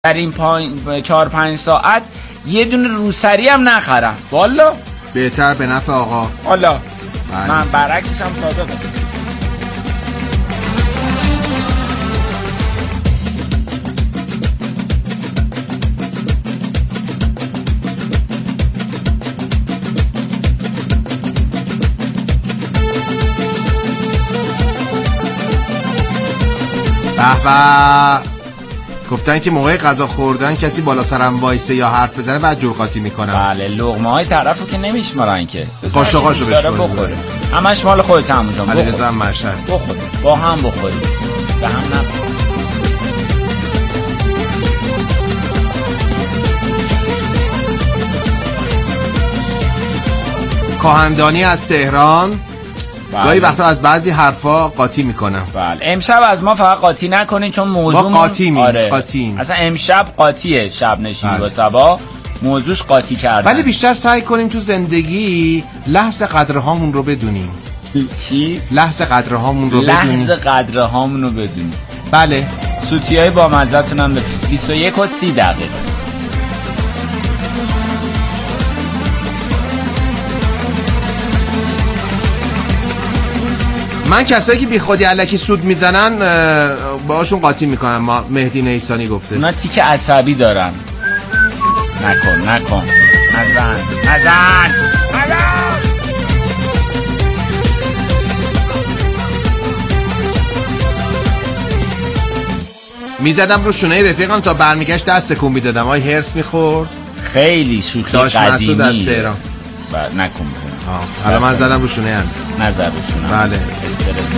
در این 4-5 ساعت یه دونه روسری هم نخرم. والا بهتر به نفع آقا. والا من برعکسش هم صادقم. به گفتن که موقع غذا خوردن کسی بالا سرم وایسه یا حرف بزنه بعد جور قاطی میکنم. بله لقمه های طرفو که نمیشمارن که قاشقاشو بخوره. همش مال خودت عمو جان. علی رضا مشهد بخور با هم بخورید به هم نبر. کاهندانی از تهران. بله. گاهی وقتا از بعضی حرفا قاطی میکنم. بله امشب از ما فقط قاطی نکنین چون موضوع قاطیم. اصلا امشب قاطیه شب نشین با صبا موضوعش قاطی کردن. ولی بیشتر سعی کنیم تو زندگی لحظه قدرهامون رو بدونیم. چی؟ لحظه قدرهامون رو بدونیم. بله. سوتیای با مزه‌تون هم بفرست. 21 و 30 دقیقه. من کسایی که بی خودی الکی سود میزنن باهاشون قاطی میکنم. مهدی نیسانی گفته اونا تیک عصبی دارن. نکن نزن میزدم رو شونه رفیقم تا برمیگشت دست کن میدادم. آی هرس میخورد. خیلی شوخی داشت قدیمی مسعود از تهران. نکن حالا من زدم رو شونه هم. نظر رو شونه. بله استرس.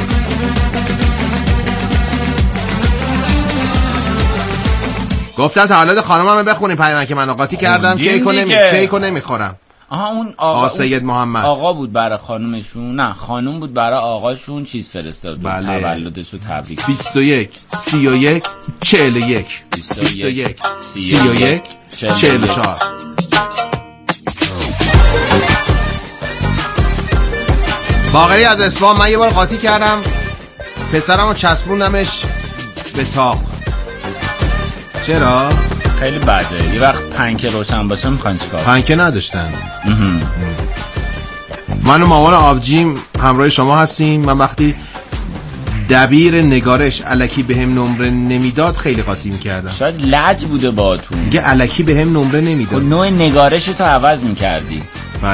گفتم تولد خانمم بخونیم پیام که منو قاطی کردم. کیکو نمیخورم. اون آقا سید محمد آقا بود برای خانومشون. نه خانوم بود برای آقاشون چیز فرستاد. بله. تولدشو تبریک. 21 31 41 21 31 44. باقری از اصفهان. من یه بار قاطی کردم پسرمو چسبوندمش به تاق. چرا؟ خیلی بده. یه وقت پنکه روشن باشه میخواین چیکار؟ پنکه نداشتن. من و مامان آبجیم همراه شما هستیم. من وقتی دبیر نگارش الکی بهم نمره نمیداد خیلی قاطی میکردم. شاید لج بوده باهاتون. میگه الکی بهم نمره نمیداد. نوع نگارش تو عوض میکردی. بله.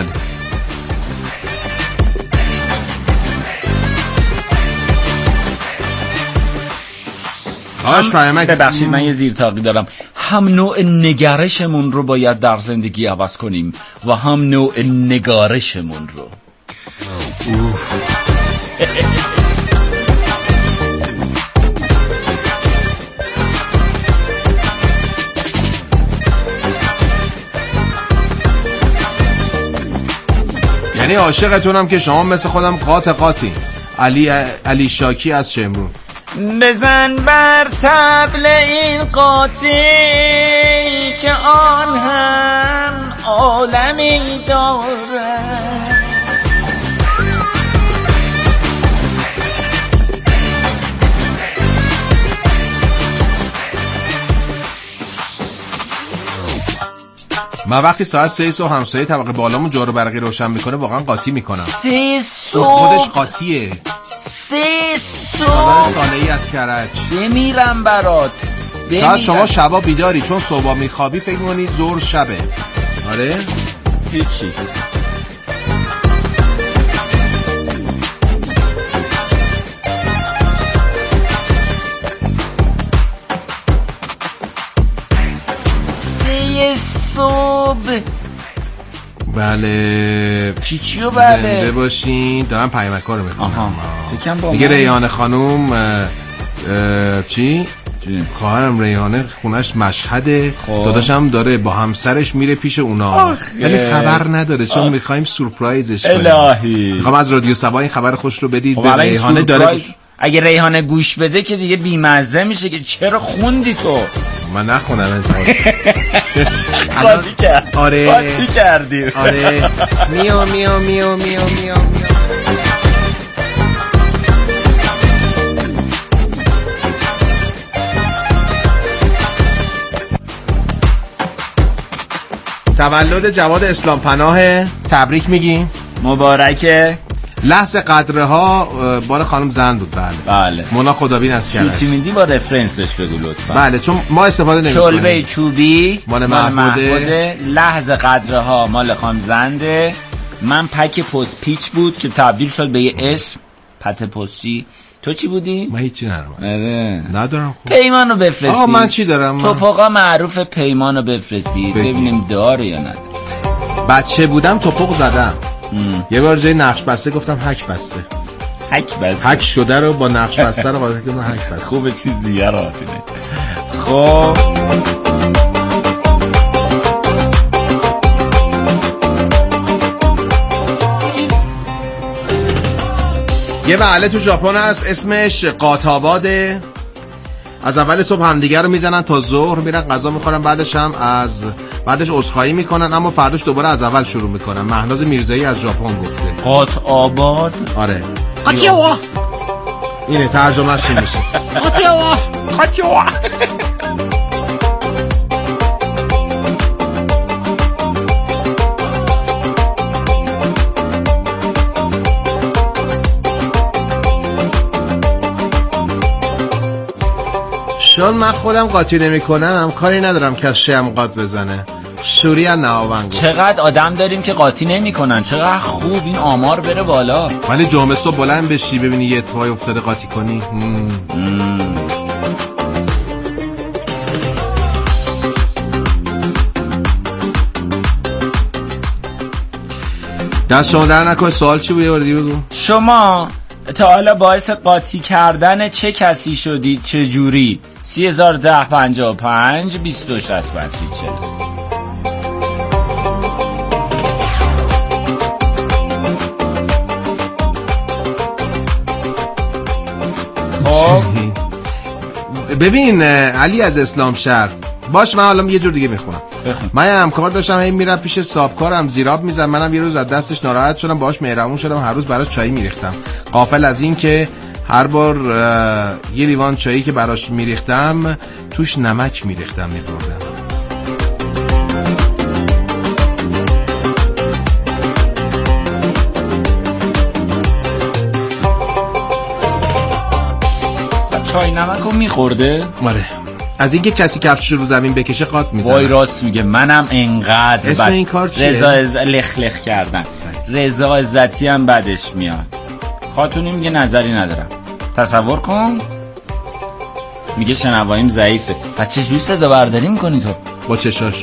ببخشید من یه زیرتاقی دارم. هم نوع نگارشمون رو باید در زندگی عوض کنیم و هم نوع نگارشمون رو. یعنی عاشقتونم که شما مثل خودم قاطی. علی شاکی از شمرون. بزن بر طبل این قاطی که آن هم عالمی داره. من وقتی ساعت 3 صبح همسایه طبقه بالامون جارو برقی روشن میکنه واقعا قاطی میکنم. 3 صبح خودش قاطیه. 3 صبح ساله‌ای از کرج. بمیرم برات. شاید شما شبا بیداری چون صبح میخوابی فکر میکنی ظهر شبه. آره؟ هیچی. صبح. بله چیو بله زنده باشین. دارم پیامک‌ها رو میخونم. میگه ریحانه خانوم چی؟ خواهرم ریحانه خونش مشهده. داداشم داره با همسرش میره پیش اونا ولی خبر نداره چون میخوایم سورپرایزش کنیم. الهی میخوام از رادیو صبا این خبر خوش رو بدید به ریحانه. داره اگه ریحانه گوش بده که دیگه بیمزه میشه که چرا خوندی تو. من نخونم. قاطی کرد. آره قاطی کردی. آره میو میو میو میو میو. تولد جواد اسلام پناه، تبریک میگیم. مبارکه. لحظ قدرها بار خانم زن بود. بله. مونا خدابین از کرد. سوتی میدی با رفرنسش بگو لطفا. بله چون ما استفاده نمی‌کنیم. چلبه چوبی مال محموده. لحظ قدرها مال خانم زنده. من پک پست پیچ بود که تبدیل شد به یه اسم پت پستی. تو چی بودی؟ من هیچی ندارم. ندارم. پیمانو بفرستی. آقا من چی دارم؟ توپقا معروف پیمانو بفرستی ببینیم داره یا نداره. بچه بودم توپق زدم. یه بار جای نقش بسته گفتم هک بسته. هک شده رو با نقش بسته رو قاطی کردم هک بسته. خوبه چیز دیگه رو آتینه. خب یه محله تو ژاپن هست اسمش قاطاباده. از اول صبح همدیگه رو میزنن تا ظهر، میرن غذا میخورن، بعدش عذرخواهی میکنن، اما فرداش دوباره از اول شروع میکنن. مهناز میرزایی از ژاپن گفته. قاطاباد. آره. قاطیوا. اینه ترجمهش این میشه. قاطیوا. شاید من خودم قاطی نمی کنم، کاری ندارم کسی هم قاط بزنه. سوریه نهاونگو. چقدر آدم داریم که قاطی نمی کنن، چقدر خوب این آمار بره بالا. ولی جمعه صبح بلند بشی ببینی یه اتفاقی افتاده قاطی کنی. دست شما در نکنه. سوال چی بود یه بار دیگه بگو. شما تا حالا باعث قاطی کردن چه کسی شدید؟ چه جوری؟ 301055 2265 خب ببین علی از اسلام شهر باش، من حالا یه جور دیگه میخونم. من یه همکار داشتم، هی میرم پیش صابکارم زیراب میزن. منم یه روز از دستش ناراحت شدم، باهاش مهربون شدم، هر روز براش چای میریختم. غافل از این که هر بار یه لیوان چایی که براش میریختم توش نمک میریختم میبردم. چای نمکو میخورده؟ آره. از اینکه کسی کفشش رو زمین بکشه قاط میزنه. وای راست میگه. منم انقدر اسم این کار چیه؟ لخ کردن. رضا عزتی هم بدش میاد. خاتونی میگه نظری ندارم. تصور کن میگه شنواییم ضعیفه. بچه جوی صدا برداری میکنی تو؟ با چشاش.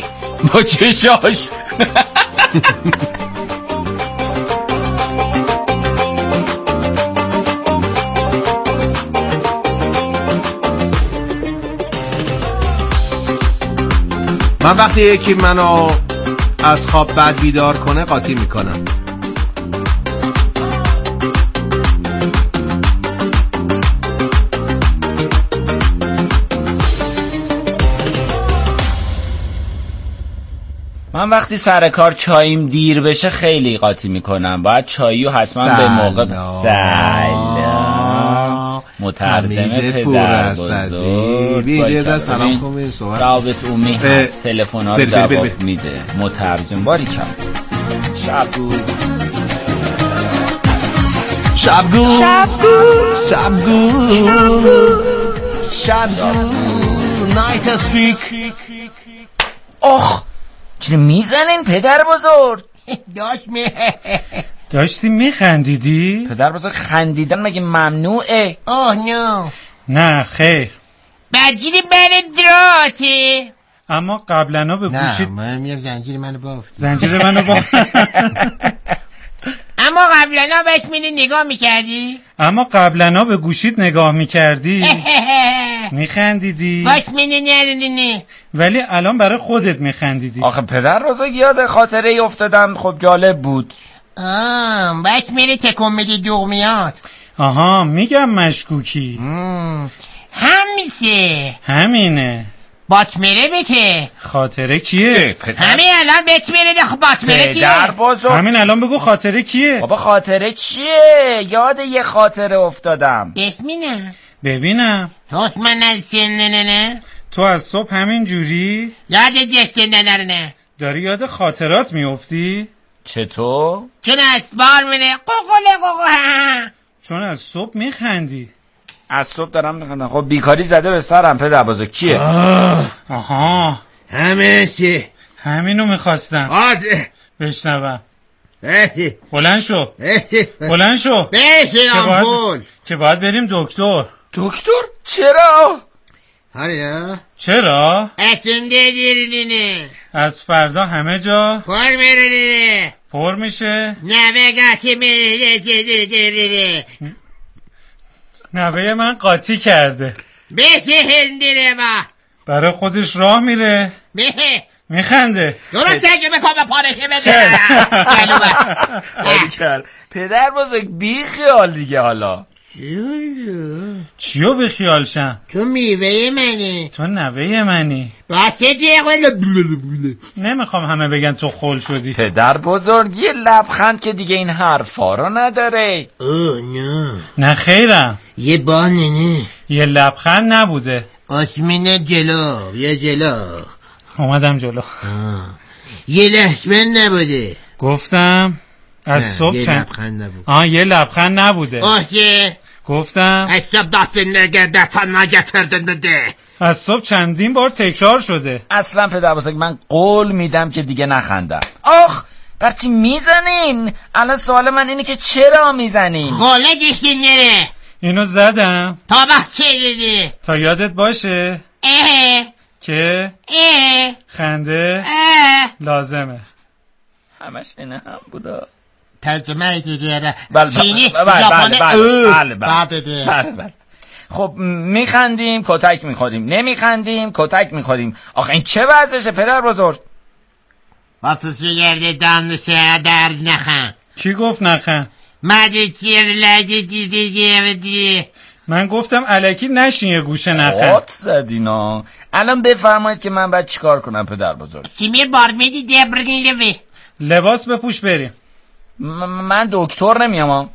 من وقتی یکی منو از خواب بعد بیدار کنه قاطی میکنم. من وقتی سر کار چاییم دیر بشه خیلی قاطی میکنم. باید چاییو حتما به موقع. سلام. مترجم پدر بزرگ. یه سلام کنیم صحبت. رابط اومی هست، تلفن‌ها رو جواب میده. مترجم باری کم. شبگو نایت اسپیک. آخ چرا میزنین پدر بزرگ؟ داشتی میخندیدی؟ پدر بزرگ خندیدن مگه ممنوعه؟ نه خیر. بجیری دراته. اما قبلنا به گوشت. نه من میام زنجیر منو بافت. اما قبلنا بهش نگاه میکردی؟ اما قبلنا به گوشیت نگاه میکردی؟ میخندیدی؟ باش نردینی. ولی الان برای خودت میخندیدی. آخه پدر بزرگ یاد خاطره ای افتادم. خب جالب بود. باش تکون میدی دوغمیات. آها میگم مشکوکی. همینه. باتمره بته. خاطره کیه؟ همین الان بتمره ده. باتمره چیه؟ پدر بزرگ همین الان بگو خاطره کیه؟ بابا خاطره چیه؟ یاد یه خاطره افتادم. بسمینه. ببینم. توست من نه. تو از صبح همین جوری؟ یاد جسته ندارنه. داری یاد خاطرات میفتی؟ چطور؟ چون اسبال میره قوقل. چون از صبح میخندی. از صبح دارم میخندم. خب بیکاری زده به سرم پدر بزرگ. چیه؟ آها همه چی همینو میخواستم بشنوم. بلند شو بلند شو بشه آمپول که باید بریم دکتر. دکتر؟ چرا؟ هرینا چرا؟ اسنده دیرینه از فردا همه جا پر میرینه پر میشه. نوگاتی میرینه نوه من قاطی کرده. بشه هندیره ما برای خودش راه میره بشه میخنده. درست ترجمه کن به پارشه بده. پدر بزرگ بی خیال دیگه. حالا چیو به خیال شم؟ تو میوه منی تو نوه منی. بسه دیگه نمیخوام همه بگن تو خل شدی. پدر بزرگ یه لبخند که دیگه این حرفا رو نداره. اوه نه نه خیرم، یه بانه یه لبخند نبوده. آسمین جلو یه جلو اومدم جلو. یه لحظمن نبوده. گفتم از صبح یه چند لبخند نبود. یه لبخند نبوده. آهه گفتم از صبح دست نگرده تا نگفتردن بده. از صبح چندین بار تکرار شده. اصلا پدر بزرگ من قول میدم که دیگه نخندم. آخ برچی میزنین؟ الان سوال من اینه که چرا میزنین؟ خاله جشتی نره اینو زدم تا چه دیدی تا یادت باشه که خنده لازمه. همش اینه هم بودا. ترجمه دیگه بله چینی بله ژاپنی بله بله بله. خب میخندیم کتک میخوریم، نمیخندیم کتک میخوریم. آخه این چه وضعشه پدر بزرگ؟ وقتی سیگرده دانشه در نخن. کی گفت نخن؟ مدی چیر لگی دیدی. من گفتم الکی نشین یه گوشه نخن. خود زدینا. الان بفرمایید که من باید چیکار کنم پدر بزرگ؟ سیمیر بارمیدی دبرگی لوی لباس بپوش بریم. من دکتر نمیام.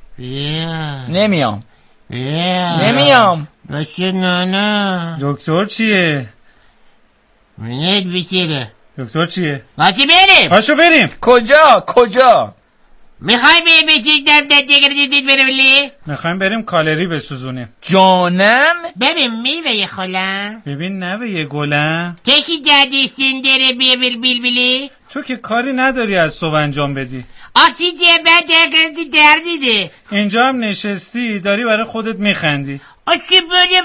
نمیام. باشه نه دکتر چیه؟ منید بیچیره. دکتر چیه؟ باشه بریم. پاشو بریم. کجا؟ میخوای بچید در دیگه برولی؟ میخوایم بریم کالری بسوزونیم. جانم؟ ببین میوه خالم ببین نوه یه گلم. کشی دردی سندره بیلی تو که کاری نداری از صبح انجام بدی. آسی جبه دردیده. اینجا هم نشستی داری برای خودت میخندی. آسی بریم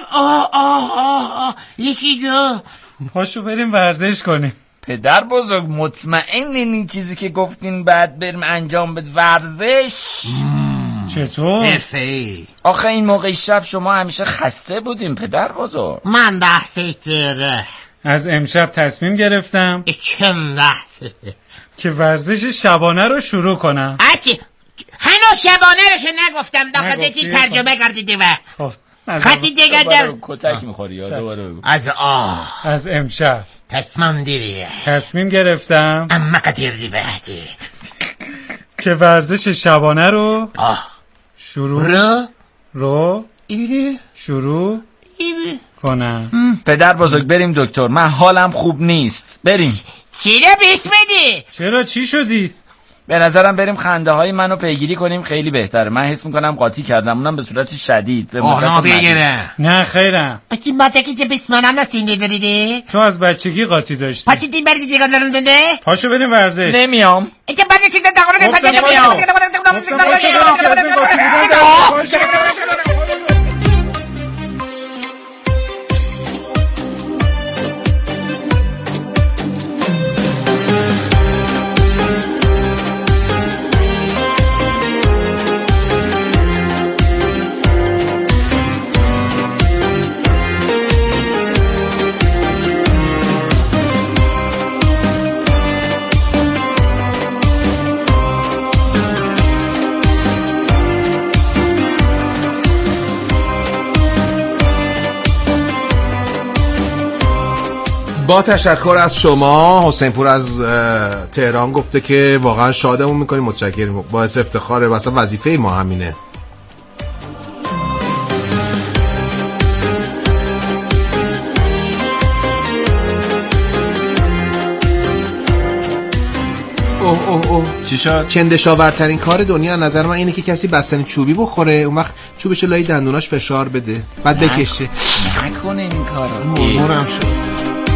یکی جو. پاشو بریم ورزش کنیم. پدر بزرگ مطمئنین این چیزی که گفتین بعد بریم انجام بد ورزش؟ چطور؟ حرفه‌ای. آخه این موقع شب شما همیشه خسته بودین پدر بزرگ. من دسته تیره از امشب تصمیم گرفتم چم دسته که ورزش شبانه رو شروع کنم. اچی هنو شبانه روشو نگفتم داخل چی ترجمه کردیدی و خطی دیگه در کتک میخوری یا دوباره بگو. از امشب تصمیم گرفتم اما قدیردی بهدی که ورزش شبانه رو شروع کنم. پدر بزرگ بریم دکتر، من حالم خوب نیست. بریم. چیره بیش میدی؟ چرا چی شدی؟ به نظرم بریم خنده های منو پیگیری کنیم خیلی بهتره. من حس میکنم قاطی کردم، اونم به صورت شدید. به مدت نه خیرم. اکی ماتکی که بسمانم نسینده بریده؟ تو از بچگی قاطی داشتی. پاچی دیم بریدی دیگه دارم دنده؟ پاشو بریم ورزش. نمیام. اکی بچه چیزا دقیقه پاچی نمیام. با تشکر از شما. حسین پور از تهران گفته که واقعا شادمون میکنیم، متشکریم، باعث افتخاره، واسه وظیفه ما همینه. اوه چی شد؟ چندشاورترین کار دنیا نظر من اینه که کسی بستنی چوبی بخوره، اون وقت چوبشو لای دندوناش فشار بده بعد بکشه. نکنه این کارو. مرمورم شد.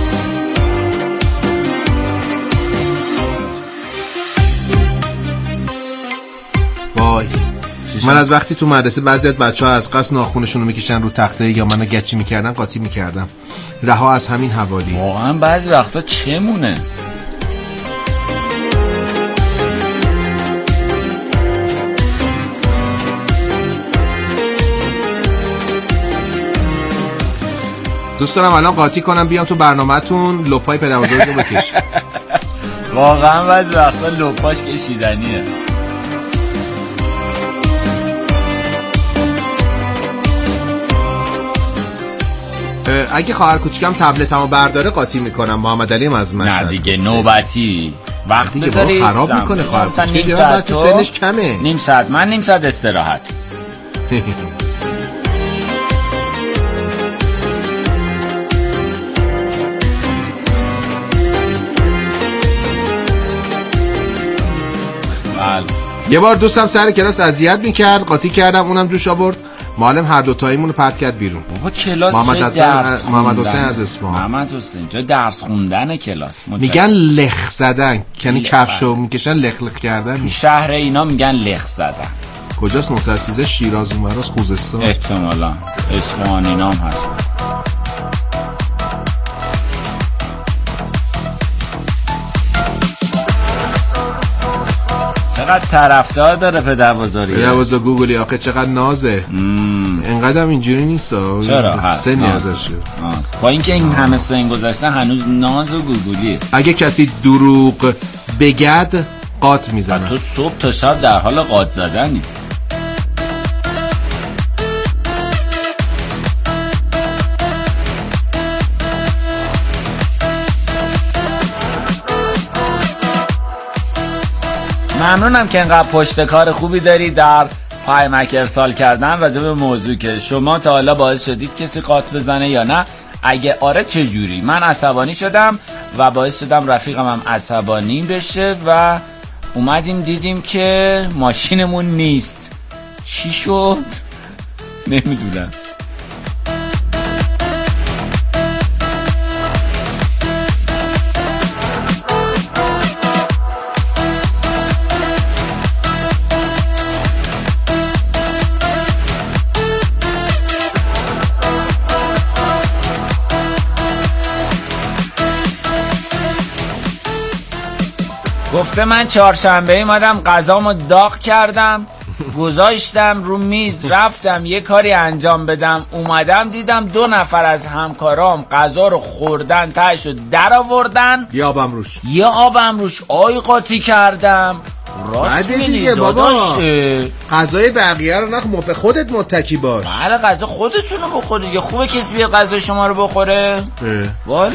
وای من از وقتی تو مدرسه بعضی از بچه‌ها از قصد ناخونشون رو میکشن رو تخته یا منو گچی میکردن قاطی میکردم. رها از همین حوالی. واقعا بعضی وقتا چمونه. دوست دارم الان قاطی کنم بیام تو برنامه‌تون لپای پدربزرگ رو بکشم. واقعا بعضی وقتا لپاش کشیدنیه. اگه خواهر کوچیکم تبلتمو برداره قاطی میکنم. محمد علیم از مشهد. نه دیگه نوبتی وقت دیگه خراب میکنه خواهر کوچیک. وقتی سنش کمه. نیم ساعت من نیم ساعت استراحت. یه بار دوستم سر کلاس اذیت میکرد، قاطی کردم، اونم جوش آورد، معلم هر دو تاییمون رو پرت کرد بیرون. بابا کلاس محمد حسین از اصفهان. محمد حسین جا درس خوندن کلاس. میگن لخ زدن، یعنی کفشو میکشن لخ لخ کردن. شهر اینا میگن لخ زدن. کجاست؟ 913 شیراز اونوراست، خوزستان احتمالاً. اصفهان اینا هم هست. چقدر طرفدار داره پدربزرگ گوگلی آخه چقدر نازه. اینقدر هم اینجوری نیست. چرا؟ سنی ازش با اینکه این همه سن گذاشته هنوز ناز و گوگلیه. اگه کسی دروغ بگد قاط میزنه. تو صبح تا شب در حال قاط زدنی. ممنونم که اینقدر پشت کار خوبی داری در پیامک ارسال کردن راجع به موضوع که شما تا حالا باعث شدید کسی قاط بزنه یا نه. اگه آره چه جوری؟ من عصبانی شدم و باعث شدم رفیقم هم عصبانی بشه و اومدیم دیدیم که ماشینمون نیست. چی شد؟ نمیدونم. گفته من چهارشنبه ایمادم غذامو داغ کردم گذاشتم رو میز، رفتم یه کاری انجام بدم، اومدم دیدم 2 نفر از همکارام غذا رو خوردن، تهشو در آوردن، یه آبم روش آی قاطی کردم. راست میگی بابا، غذای بقیه رو نخ، به خودت متکی باش. بله غذا خودتون رو بخورید. یه خوبه کسی بیاد غذا شما رو بخوره؟ والا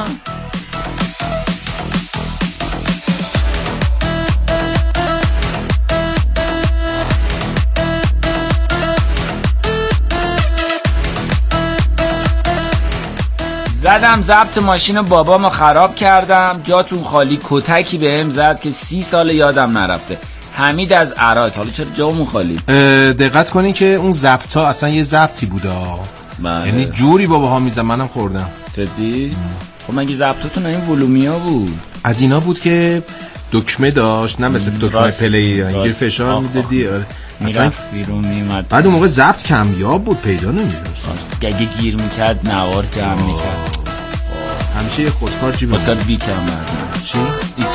زدم ضبط ماشین بابامو خراب کردم، جاتون خالی. کتکی بهم زد که 30 سال یادم نرفته. حمید از عراق. حالا چرا جامون خالی؟ دقت کنین که اون ضبطا اصلا یه ضبطی بوده. یعنی جوری باباها میزن، منم خوردم. جدی؟ خب مگه ضبطاتون این ولومیا بود؟ از اینا بود که دکمه داشت، نه مثل دکمه پلی اینجوری فشار میدادی. اصلا بیرون میمد. بعد اون موقع ضبط کمیاب بود، پیدا نمی‌شد. اگه گیر میکرد نوار جمع میکرد. همیشه یه خودکار چی بود؟ خودکار بی کم. چی؟ هیچ.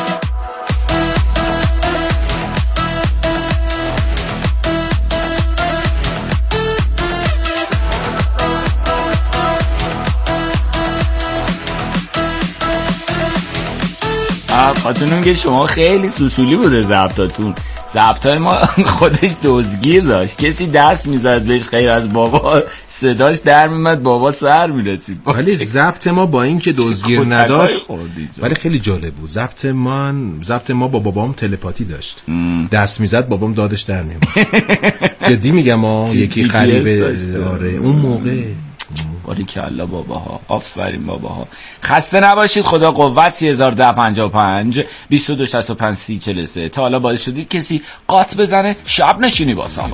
خاطرم که شما خیلی سوسولی بوده ضبطاتون. ضبطای ما خودش دزدگیر داشت، کسی دست میزد بهش غیر از بابا صداش در میمد، بابا سر میرسید. ولی ضبط ما با این که دزدگیر نداشت ولی خیلی جالب بود. ضبط ما با بابام تلپاتی داشت. دست میزد بابام دادش در میومد. جدی میگم یکی غریبه. آره اون موقع باریکلا باباها، آفرین باباها. خسته نباشید، خدا قوت. 301055 2265 3043. تا حالا باعث شدید کسی قات بزنه؟ شب نشینی واسم.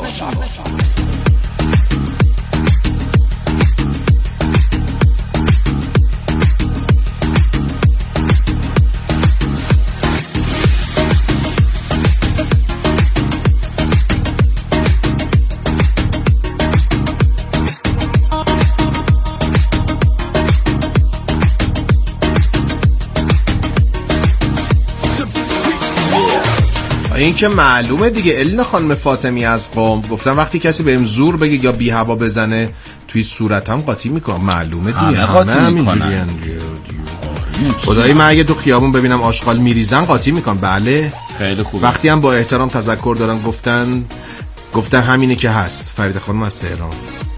این که معلومه دیگه. الینا خانم فاطمی از قم گفتم وقتی کسی بهم زور بگه یا بی هوا بزنه توی صورتم قاطی میکنم. معلومه دیگه، همه اینجوریه. خدایی من اگه تو خیابون ببینم آشغال میریزن قاطی میکنم. بله خیلی خوبه. وقتی هم با احترام تذکر دارن گفتن همینه که هست. فرید خانم از تهران.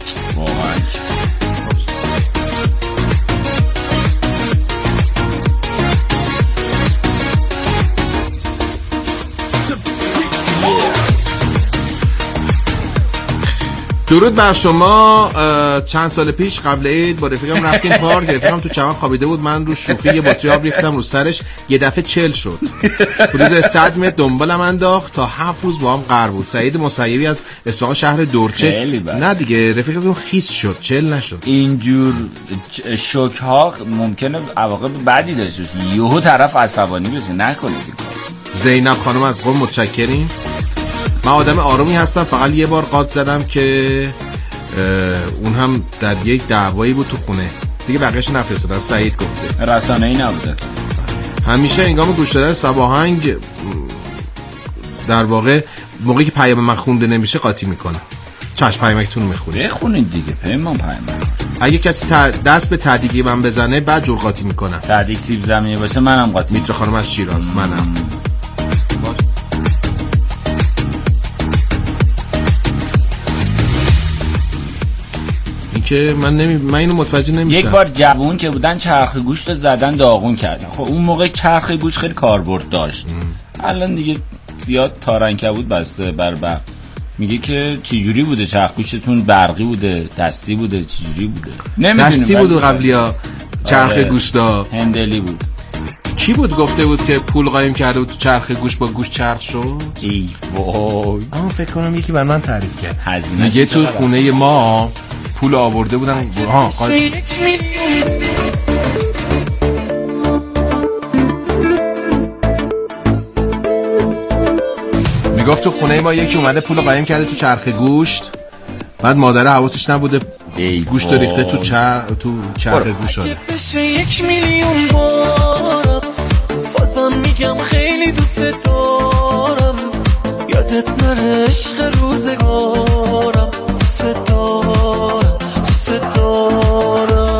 درود بر شما. چند سال پیش قبل عید با رفیقم رفتیم پارک. رفیقم تو چمن خوابیده بود. من رو شوخی یه بطری آب ریختم رو سرش. یه دفعه 40 شد. حدود 100 متر دنبالم انداخت تا 7 روز با هم قرار بود. سعید مسیبی از اصفهان شهر دورچه. نه دیگه رفیقتون خیس شد، 40 نشد. اینجور شوک ها ممکنه عواقب بدی داشته باشه. یهو طرف عصبانی بشه. نکنید این کارو. زینب خانم از قم متشکریم. من آدم آرومی هستم، فقط یه بار قاط زدم که اون هم در یک دعوایی بود تو خونه دیگه، بقیه‌اش نفرستادم. سعید گفته رسانه‌ای نبوده. همیشه هنگام گوش دادن سباهنگ در واقع موقعی که پیام من خونده نمیشه قاطی میکنم. چشم پیامکتون میخونید. بخونید دیگه. پیام. اگه کسی دست به تعدیگی من بزنه بعد جور قاطی میکنم. تعدیگ سیب زمینی باشه منم قاطی. میترا خانم از شیراز. منم که من اینو متوجه نمیشم. یک بار جوون که بودن چرخ گوشت رو زدن داغون کردن. خب اون موقع چرخ گوشت خیلی کاربرد داشت. الان دیگه زیاد تارنکبود بسته بر میگه که چی جوری بوده چرخ گوشتتون؟ برقی بوده، دستی بوده، چی جوری بوده؟ نمیدونم. دستی بود قبلیا چرخ گوشتا. هندلی بود. کی بود گفته بود که پول قایم کرده بود تو چرخ گوشت با گوشت چرخ شد؟ ای وای. اما فکر کنم یکی بر من تعریف کرد. میگه تو خونه ما پول آورده بودن. میگفت تو خونه ما یکی اومده پول قایم کرده تو چرخ گوشت، بعد مادر حواسش نبوده گوشت ریخته تو چرخ گوشت. اگه بشه 1 میلیون بارم بازم میگم خیلی دوست دارم. یادت نره عشق روزگارم. دوست دارم، دوست دارم.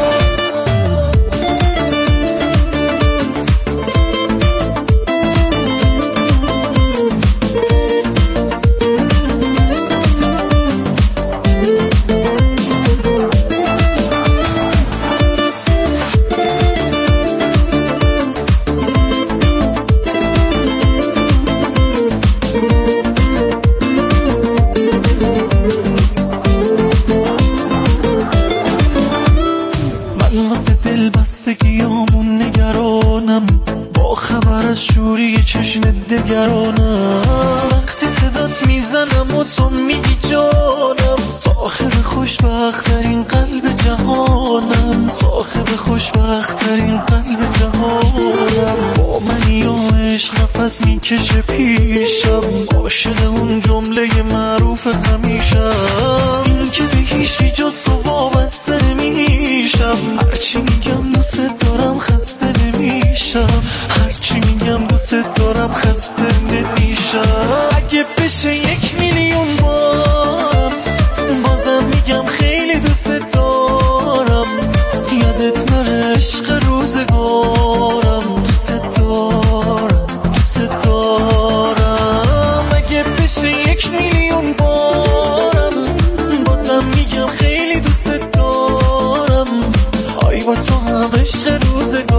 بستگیامون نگرانم، با خبر از شوری چشم دگرانم. وقتی صدات میزنم و تو میگی جانم، صاحب خوشبخت‌ترین قلب جهانم، صاحب خوشبخت‌ترین قلب جهانم. با منی و عشق نفس میکشه پیشم، عاشق اون جمله معروف همیشم. این که به هیچی جز تو وابسته نمیشم، هرچی میگم دوست دارم خسته نمیشم، هرچی میگم دوست دارم خسته نمیشم. اگه بشه 1 میلیون بارم بازم میگم خیلی دوست دارم. یادت نره عشق روزگارم، دوست دارم، دوست دارم. اگه بشه 1 میلیون بارم بازم میگم خیلی دوست دارم. آی با تو هم عشق روزگارم.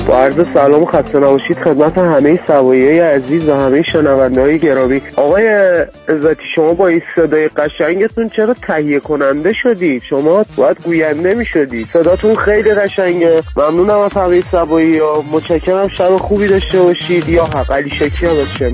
با عرض سلام و خسته نباشید خدمت همه سوایای عزیز و همه شنونده‌های گرامی. آقای عزتی شما با این صدای قشنگتون چرا تهیه کننده شدید؟ شما باید گوینده می‌شدید. صداتون خیلی قشنگه. ممنونم از همه سوایی‌ها. متشکرم. شب خوبی داشته باشید. یا حق علی شکی هم باشید.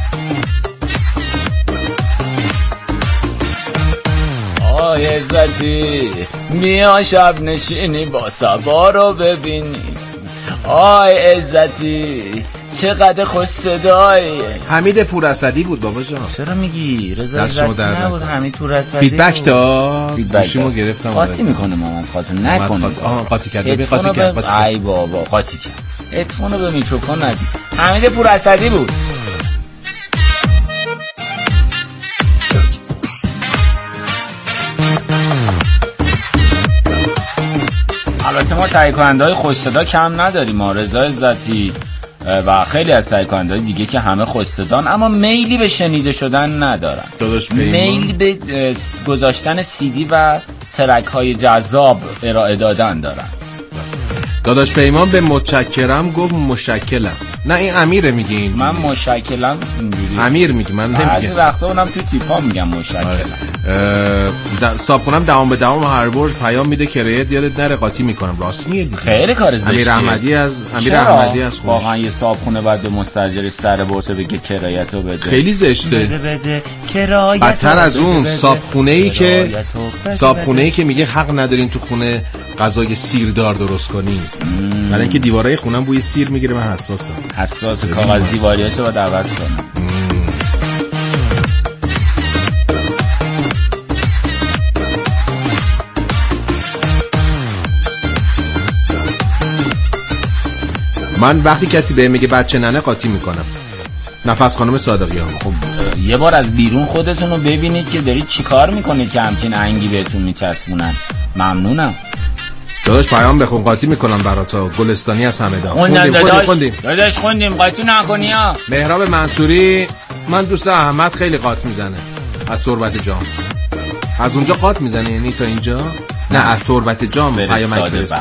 آی عزتی میا شب نشینی با صبا رو ببینی. آی عزتی چقدر خوش صدایی. حمید پوراسدی بود بابا جان. چرا میگی؟ رضا عزتی نبود، حمید پوراسدی. فیدبک داد. گوشیمو گرفتم. قاطی میکنه محمد خاتون نکنه. قاطی کرد. قاطی کرد. ای بابا قاطی کرد. هدفونو به میکروفون نزدیک. حمید پوراسدی بود. البته ما تهیه کننده‌های خوش صدا کم نداریم. ما رضا عزتی و خیلی از تهیه کننده‌های دیگه که همه خوش صدان اما میلی به شنیده شدن ندارن. میل به گذاشتن CD و ترک‌های جذاب ارائه دادن دارن. داداش پیمان به متشکرم گفت مشکلم. نه این امیره میگین. من مشکلم اینجوری. امیر میگی من نمیگم. بعضی وقتا اونم تو تیپا میگم مشکلم. صابخونم دام به دام هر برج پیام میده کرایت یادت نره قاطی میکنم. راست میگه دیگه. خیلی کار زشتیه. امیر احمدی از خونش. واقعا یه صابخونه بعد به مستاجرش سر بورس بگه کرایتو بده. خیلی زشته. بده کرایت. بدتر از اون صابخونه‌ای که میگه حق ندارین تو خونه غذای سیردار درست کنی. برای اینکه دیوارای خونم بوی سیر میگیره. من حساس کاغذ دیواریاشو باید عوض کنم. من وقتی کسی بهم میگه بچه ننه قاطی میکنم. نفس خانم صادقیان. خب یه بار از بیرون خودتون رو ببینید که دارید چی کار میکنید که همچین انگی بهتون میچسبونن. ممنونم. داداش پیام بخون قاطی میکنم براتا. گلستانی از همه داداش خوندیم قاطی نکنی ها. مهراب منصوری من دوست احمد خیلی قاط میزنه از تربت جام. از اونجا قاط میزنه یعنی تا اینجا؟ نه از تربت جام پیامک برسه.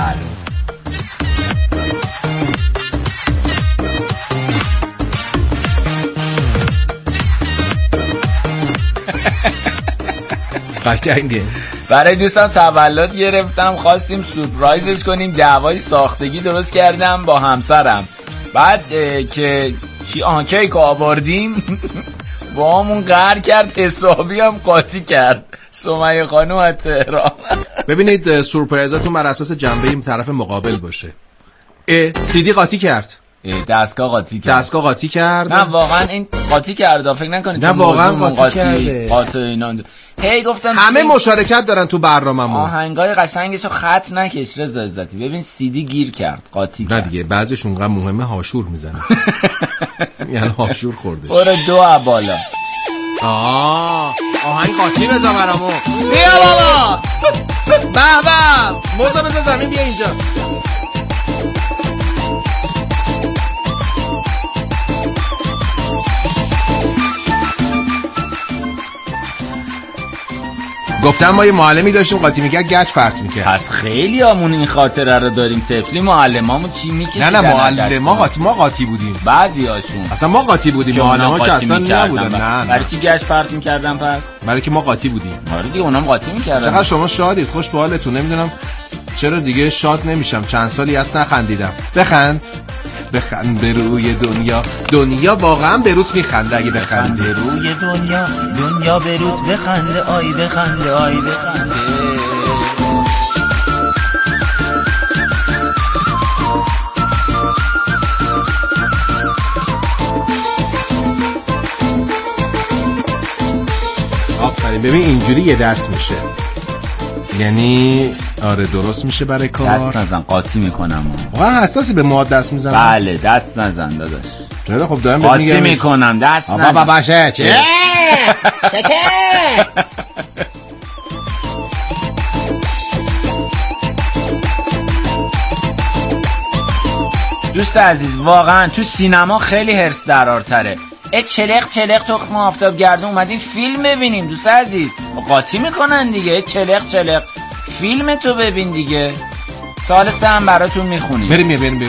قشنگه. برای دوستم تولد گرفتم، خواستیم سورپرایزش کنیم، دعوای ساختگی درست کردم با همسرم. بعد که کیک آوردیم با همون قهر کرد، حسابی هم قاطی کرد. سمیه خانم از تهران. ببینید سورپرایزاتون بر اساس جنبه این طرف مقابل باشه. CD قاطی کرد. دستگاه قاطی کرد. نه واقعا این قاطی کرد. فکر نکنید نه واقعا قاطی کرده. قاطی اینا. هی گفتم همه مشارکت دارن تو برنامه‌مون. آهنگای قشنگشو خط نکش رضا عزتی. ببین CD گیر کرد، قاطی کرد. نه دیگه بعضیش اونقدر مهمه هاشور میزنه. یعنی هاشور خورده. برو دو بالا. آهنگ قاطی بزن برامون. بیا بابا. به موزه بزن زمین بیا اینجا. گفتم ما یه معلمی داشتیم قاطی میکرد گچ پرت میکرد. پس خیلی همون این خاطره رو داریم. طفلی معلمامون چی میکشیدن؟ نه ما قاطی بودیم. بعضی هاشون اصلا ما قاطی بودیم. معلما که اصلا نبودن. نه برای چی گچ پرت میکردن پس؟ برای که ما قاطی بودیم. آره دیگه اونام قاطی میکردن. چقدر شما شادید، خوش به حالتون. نمیدونم چرا دیگه شاد نمیشم. چند سالی هست نخندیدم. بخند به روی دنیا واقعا به روت میخنده. اگه بخند به روی دنیا به روت بخنده. آی بخنده. آفرین. ببین اینجوری یه دست میشه، یعنی آره درست میشه برای کار. دست نزن قاطی میکنم. واقعا حساسی به مواد دست میزنم. بله دست نزن داداش. خیلی خب دارم قاطی میکنم دست نزن. بابا باشه چه؟ دوست عزیز واقعا تو سینما خیلی هرس درارتره. چلق تخم آفتاب گردون اومدیم فیلم ببینیم. دوست عزیز قاطی میکنن دیگه. چلق فیلم تو ببین دیگه. سال 3 هم براتون میخونیم. بریم